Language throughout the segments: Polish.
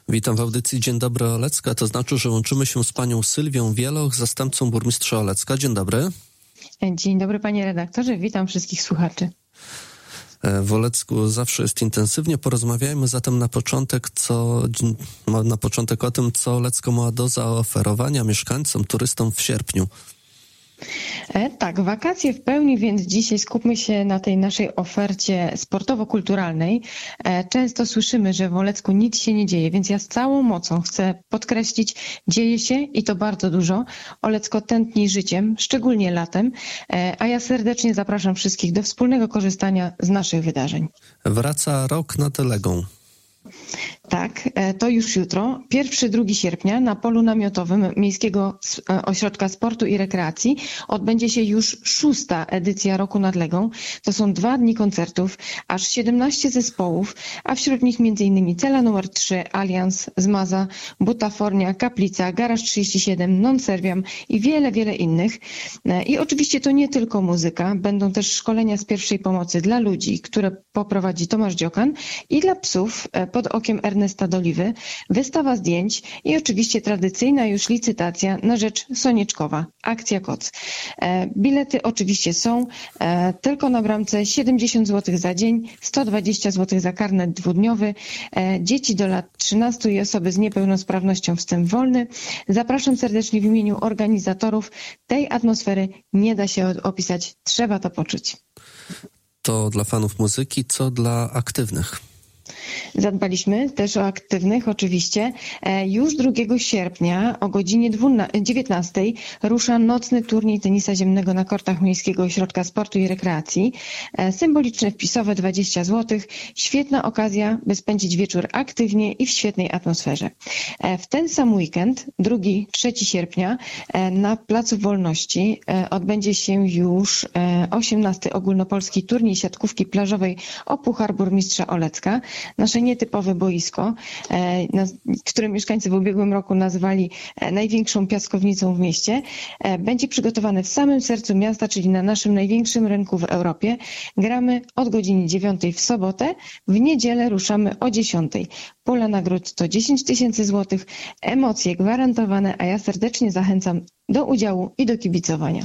Witam w audycji Dzień dobry Olecka. To znaczy, że łączymy się z panią Sylwią Wieloch, zastępcą burmistrza Olecka. Dzień dobry. Dzień dobry panie redaktorze, witam wszystkich słuchaczy. W Olecku zawsze jest intensywnie. Porozmawiajmy zatem na początek o tym, co Olecko ma do zaoferowania mieszkańcom, turystom w sierpniu. Tak, wakacje w pełni, więc dzisiaj skupmy się na tej naszej ofercie sportowo-kulturalnej. Często słyszymy, że w Olecku nic się nie dzieje, więc ja z całą mocą chcę podkreślić, dzieje się i to bardzo dużo. Olecko tętni życiem, szczególnie latem, a ja serdecznie zapraszam wszystkich do wspólnego korzystania z naszych wydarzeń. Wraca rok nad Legą. Tak, to już jutro, 1-2 sierpnia na polu namiotowym Miejskiego Ośrodka Sportu i Rekreacji odbędzie się już 6. edycja Roku nad Legą. To są 2 dni koncertów, aż 17 zespołów, a wśród nich m.in. Cela numer 3, Allianz, Zmaza, Butafornia, Kaplica, Garaż 37, Non Serviam i wiele innych. I oczywiście to nie tylko muzyka, będą też szkolenia z pierwszej pomocy dla ludzi, które poprowadzi Tomasz Dziokan, i dla psów pod okiem Ernesta Doliwy, wystawa zdjęć i oczywiście tradycyjna już licytacja na rzecz Sonieczkowa, akcja KOC. Bilety oczywiście są, tylko na bramce 70 zł za dzień, 120 zł za karnet dwudniowy, dzieci do lat 13 i osoby z niepełnosprawnością wstęp wolny. Zapraszam serdecznie w imieniu organizatorów. Tej atmosfery nie da się opisać, trzeba to poczuć. To dla fanów muzyki, co dla aktywnych? Zadbaliśmy też o aktywnych oczywiście. Już 2 sierpnia o godzinie 19 rusza nocny turniej tenisa ziemnego na kortach Miejskiego Ośrodka Sportu i Rekreacji. Symboliczne wpisowe 20 zł. Świetna okazja, by spędzić wieczór aktywnie i w świetnej atmosferze. W ten sam weekend, 2-3 sierpnia, na Placu Wolności odbędzie się już 18. ogólnopolski turniej siatkówki plażowej o Puchar Burmistrza Olecka. Nasze nietypowe boisko, które mieszkańcy w ubiegłym roku nazwali największą piaskownicą w mieście, będzie przygotowane w samym sercu miasta, czyli na naszym największym rynku w Europie. Gramy od godziny 9 w sobotę, w niedzielę ruszamy o 10. Pula nagród to 10 000 złotych, emocje gwarantowane, a ja serdecznie zachęcam do udziału i do kibicowania.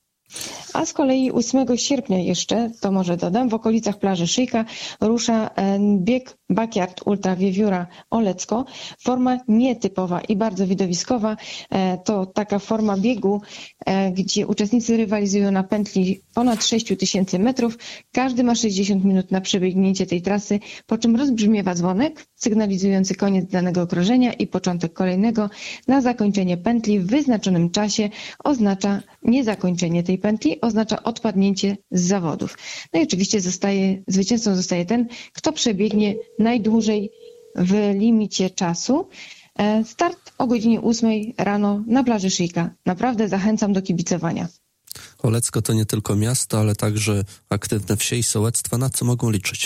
A z kolei 8 sierpnia jeszcze, to może dodam, w okolicach plaży Szyjka rusza bieg Backyard Ultra Wiewióra Olecko. Forma nietypowa i bardzo widowiskowa. To taka forma biegu, gdzie uczestnicy rywalizują na pętli ponad 6000 metrów. Każdy ma 60 minut na przebiegnięcie tej trasy, po czym rozbrzmiewa dzwonek sygnalizujący koniec danego okrążenia i początek kolejnego. Na zakończenie pętli w wyznaczonym czasie oznacza niezakończenie tej pętli, oznacza odpadnięcie z zawodów. No i oczywiście zwycięzcą zostaje ten, kto przebiegnie najdłużej w limicie czasu. Start o godzinie 8 rano na plaży Szyjka. Naprawdę zachęcam do kibicowania. Olecko to nie tylko miasto, ale także aktywne wsie i sołectwa. Na co mogą liczyć?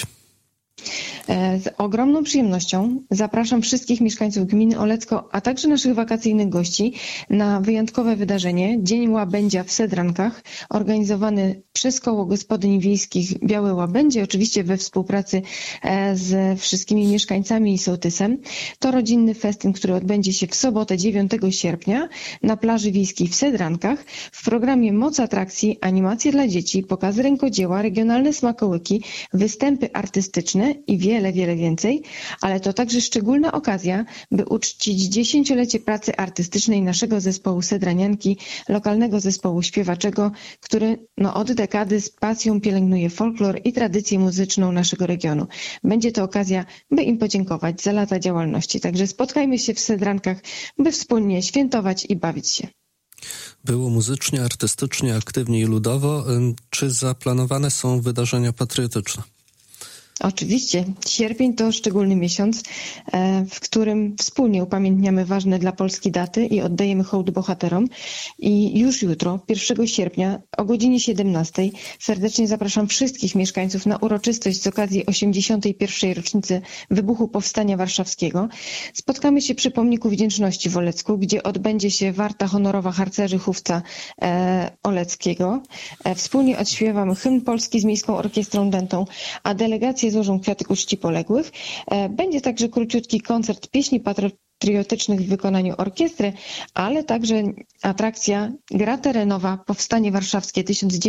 Z ogromną przyjemnością zapraszam wszystkich mieszkańców gminy Olecko, a także naszych wakacyjnych gości na wyjątkowe wydarzenie Dzień Łabędzia w Sedrankach, organizowany przez Koło Gospodyń Wiejskich Białe Łabędzie, oczywiście we współpracy z wszystkimi mieszkańcami i sołtysem. To rodzinny festyn, który odbędzie się w sobotę 9 sierpnia na plaży wiejskiej w Sedrankach. W programie moc atrakcji, animacje dla dzieci, pokazy rękodzieła, regionalne smakołyki, występy artystyczne i wiele więcej, ale to także szczególna okazja, by uczcić 10-lecie pracy artystycznej naszego zespołu Sedranianki, lokalnego zespołu śpiewaczego, który od dekady z pasją pielęgnuje folklor i tradycję muzyczną naszego regionu. Będzie to okazja, by im podziękować za lata działalności. Także spotkajmy się w Sedrankach, by wspólnie świętować i bawić się. Było muzycznie, artystycznie, aktywnie i ludowo. Czy zaplanowane są wydarzenia patriotyczne? Oczywiście. Sierpień to szczególny miesiąc, w którym wspólnie upamiętniamy ważne dla Polski daty i oddajemy hołd bohaterom. I już jutro, 1 sierpnia o godzinie 17 serdecznie zapraszam wszystkich mieszkańców na uroczystość z okazji 81. rocznicy wybuchu Powstania Warszawskiego. Spotkamy się przy Pomniku Wdzięczności w Olecku, gdzie odbędzie się warta honorowa harcerzy Hufca Oleckiego. Wspólnie odśpiewamy hymn polski z Miejską Orkiestrą Dętą, a delegacje stacje złożą kwiaty ku czci poległych. Będzie także króciutki koncert pieśni patriotycznych w wykonaniu orkiestry, ale także atrakcja Gra terenowa Powstanie Warszawskie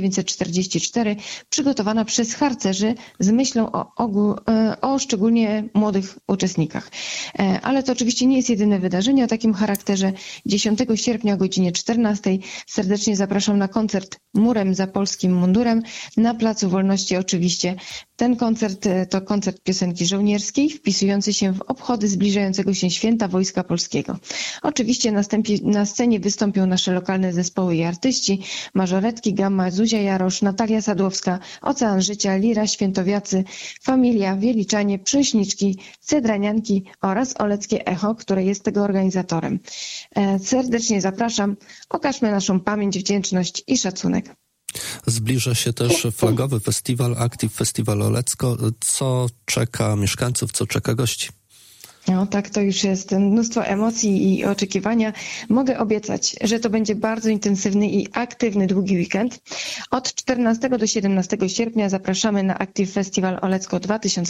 1944, przygotowana przez harcerzy z myślą o szczególnie młodych uczestnikach. Ale to oczywiście nie jest jedyne wydarzenie o takim charakterze. 10 sierpnia o godzinie 14 serdecznie zapraszam na koncert Murem za polskim mundurem na Placu Wolności oczywiście. Ten koncert to koncert piosenki żołnierskiej wpisujący się w obchody zbliżającego się święta Wojska Polskiego. Oczywiście na scenie wystąpią nasze lokalne zespoły i artyści: Mażoretki, Gamma, Zuzia Jarosz, Natalia Sadłowska, Ocean Życia, Lira, Świętowiacy, Familia, Wieliczanie, Prześniczki, Cedranianki oraz Oleckie Echo, które jest tego organizatorem. Serdecznie zapraszam. Okażmy naszą pamięć, wdzięczność i szacunek. Zbliża się też flagowy festiwal, Active Festival Olecko. Co czeka mieszkańców, co czeka gości? No tak, to już jest mnóstwo emocji i oczekiwania. Mogę obiecać, że to będzie bardzo intensywny i aktywny długi weekend. Od 14 do 17 sierpnia zapraszamy na Active Festival Olecko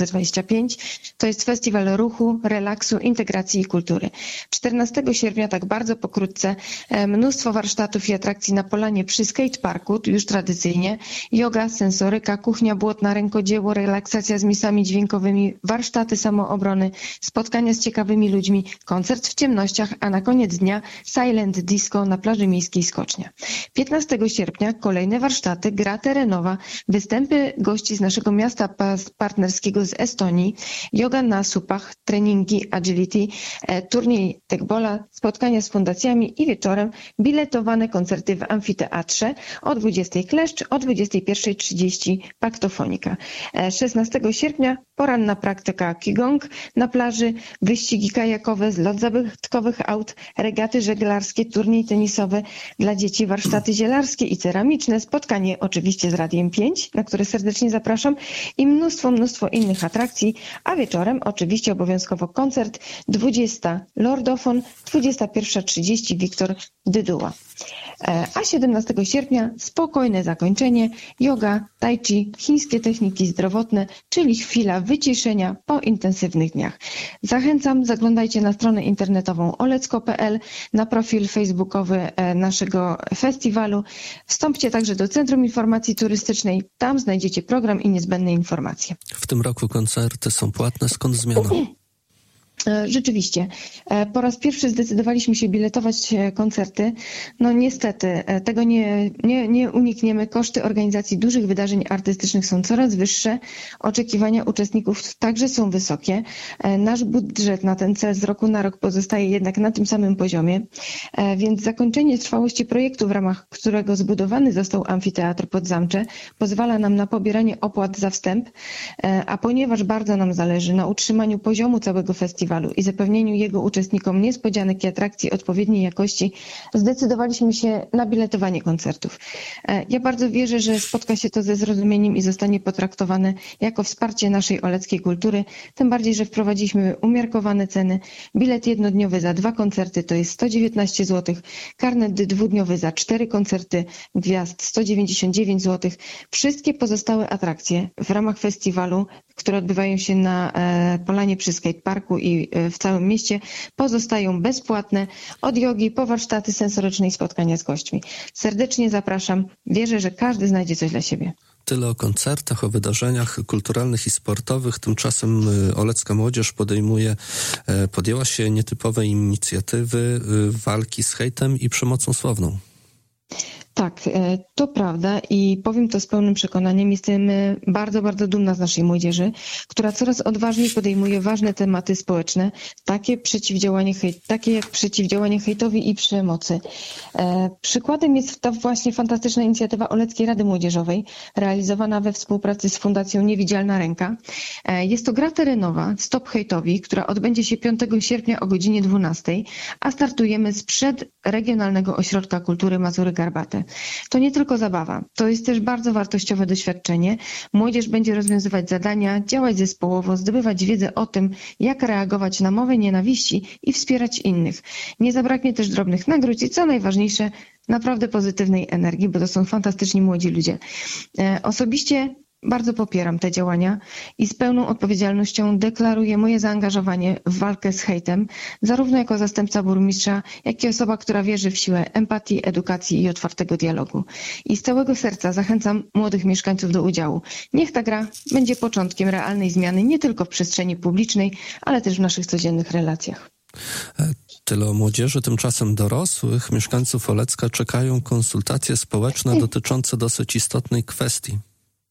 2025. To jest festiwal ruchu, relaksu, integracji i kultury. 14 sierpnia, tak bardzo pokrótce, mnóstwo warsztatów i atrakcji na polanie przy skateparku, już tradycyjnie. Yoga, sensoryka, kuchnia błotna, rękodzieło, relaksacja z misami dźwiękowymi, warsztaty samoobrony, spotkania z ciekawymi ludźmi, koncert w ciemnościach, a na koniec dnia silent disco na plaży miejskiej Skocznia. 15 sierpnia kolejne warsztaty, gra terenowa, występy gości z naszego miasta partnerskiego z Estonii, yoga na supach, treningi agility, turniej tekbola, spotkania z fundacjami i wieczorem biletowane koncerty w amfiteatrze o 20 Kleszcz, o 21:30 Paktofonika. 16 sierpnia poranna praktyka Qigong na plaży, wyścigi kajakowe, zlot zabytkowych aut, regaty żeglarskie, turniej tenisowy dla dzieci, warsztaty zielarskie i ceramiczne, spotkanie oczywiście z Radiem 5, na które serdecznie zapraszam, i mnóstwo innych atrakcji, a wieczorem oczywiście obowiązkowo koncert, 20 Lordofon, 21:30 Wiktor Dyduła. A 17 sierpnia spokojne zakończenie, yoga, tai chi, chińskie techniki zdrowotne, czyli chwila wyciszenia po intensywnych dniach. Zachęcam, zaglądajcie na stronę internetową olecko.pl, na profil facebookowy naszego festiwalu. Wstąpcie także do Centrum Informacji Turystycznej, tam znajdziecie program i niezbędne informacje. W tym roku koncerty są płatne, skąd zmiana? Rzeczywiście. Po raz pierwszy zdecydowaliśmy się biletować koncerty. No niestety, tego nie unikniemy. Koszty organizacji dużych wydarzeń artystycznych są coraz wyższe. Oczekiwania uczestników także są wysokie. Nasz budżet na ten cel z roku na rok pozostaje jednak na tym samym poziomie. Więc zakończenie trwałości projektu, w ramach którego zbudowany został amfiteatr pod Zamcze, pozwala nam na pobieranie opłat za wstęp. A ponieważ bardzo nam zależy na utrzymaniu poziomu całego festiwalu i zapewnieniu jego uczestnikom niespodzianek i atrakcji odpowiedniej jakości, zdecydowaliśmy się na biletowanie koncertów. Ja bardzo wierzę, że spotka się to ze zrozumieniem i zostanie potraktowane jako wsparcie naszej oleckiej kultury, tym bardziej, że wprowadziliśmy umiarkowane ceny. Bilet jednodniowy za 2 koncerty to jest 119 zł, karnet dwudniowy za 4 koncerty, wjazd 199 zł. Wszystkie pozostałe atrakcje w ramach festiwalu, które odbywają się na polanie przy skateparku i w całym mieście, pozostają bezpłatne, od jogi po warsztaty sensoryczne i spotkania z gośćmi. Serdecznie zapraszam. Wierzę, że każdy znajdzie coś dla siebie. Tyle o koncertach, o wydarzeniach kulturalnych i sportowych. Tymczasem olecka młodzież podjęła się nietypowej inicjatywy walki z hejtem i przemocą słowną. Tak, to prawda i powiem to z pełnym przekonaniem. Jestem bardzo, bardzo dumna z naszej młodzieży, która coraz odważniej podejmuje ważne tematy społeczne, takie jak przeciwdziałanie hejtowi i przemocy. Przykładem jest ta właśnie fantastyczna inicjatywa Oleckiej Rady Młodzieżowej, realizowana we współpracy z Fundacją Niewidzialna Ręka. Jest to gra terenowa Stop Hejtowi, która odbędzie się 5 sierpnia o godzinie 12, a startujemy z Regionalnego Ośrodka Kultury Mazury Garbate. To nie tylko zabawa, to jest też bardzo wartościowe doświadczenie. Młodzież będzie rozwiązywać zadania, działać zespołowo, zdobywać wiedzę o tym, jak reagować na mowę nienawiści i wspierać innych. Nie zabraknie też drobnych nagród i co najważniejsze, naprawdę pozytywnej energii, bo to są fantastyczni młodzi ludzie. Osobiście Bardzo popieram te działania i z pełną odpowiedzialnością deklaruję moje zaangażowanie w walkę z hejtem, zarówno jako zastępca burmistrza, jak i osoba, która wierzy w siłę empatii, edukacji i otwartego dialogu. I z całego serca zachęcam młodych mieszkańców do udziału. Niech ta gra będzie początkiem realnej zmiany nie tylko w przestrzeni publicznej, ale też w naszych codziennych relacjach. Tyle o młodzieży, tymczasem dorosłych mieszkańców Olecka czekają konsultacje społeczne dotyczące dosyć istotnej kwestii.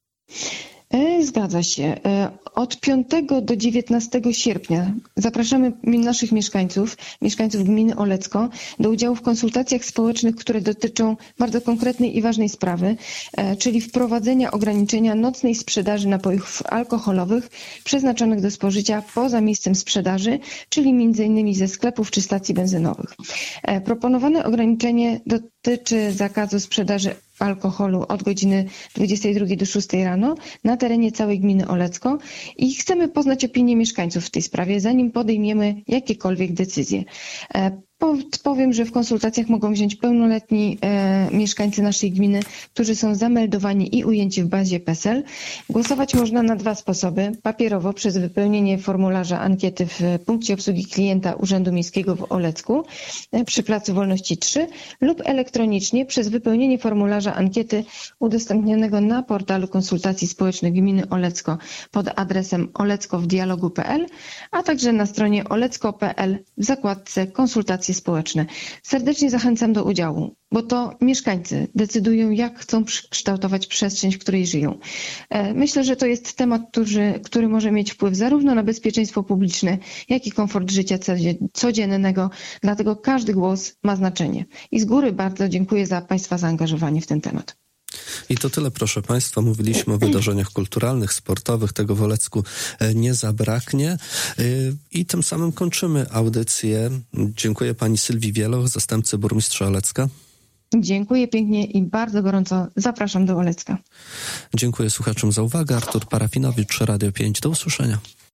Zgadza się. Od 5 do 19 sierpnia zapraszamy naszych mieszkańców gminy Olecko do udziału w konsultacjach społecznych, które dotyczą bardzo konkretnej i ważnej sprawy, czyli wprowadzenia ograniczenia nocnej sprzedaży napojów alkoholowych przeznaczonych do spożycia poza miejscem sprzedaży, czyli m.in. ze sklepów czy stacji benzynowych. Proponowane ograniczenie dotyczy zakazu sprzedaży alkoholu od godziny 22 do 6 rano na terenie całej gminy Olecko i chcemy poznać opinię mieszkańców w tej sprawie, zanim podejmiemy jakiekolwiek decyzje. Powiem, że w konsultacjach mogą wziąć pełnoletni mieszkańcy naszej gminy, którzy są zameldowani i ujęci w bazie PESEL. Głosować można na 2 sposoby. Papierowo przez wypełnienie formularza ankiety w punkcie obsługi klienta Urzędu Miejskiego w Olecku przy Placu Wolności 3 lub elektronicznie przez wypełnienie formularza ankiety udostępnionego na portalu konsultacji społecznych gminy Olecko pod adresem oleckowdialogu.pl, a także na stronie olecko.pl w zakładce konsultacje społeczne. Serdecznie zachęcam do udziału, bo to mieszkańcy decydują, jak chcą kształtować przestrzeń, w której żyją. Myślę, że to jest temat, który może mieć wpływ zarówno na bezpieczeństwo publiczne, jak i komfort życia codziennego, dlatego każdy głos ma znaczenie. I z góry bardzo dziękuję za Państwa zaangażowanie w ten temat. I to tyle, proszę Państwa. Mówiliśmy o wydarzeniach kulturalnych, sportowych. Tego w Olecku nie zabraknie. I tym samym kończymy audycję. Dziękuję pani Sylwii Wieloch, zastępcy burmistrza Olecka. Dziękuję pięknie i bardzo gorąco zapraszam do Olecka. Dziękuję słuchaczom za uwagę. Artur Parafinowicz, Radio 5. Do usłyszenia.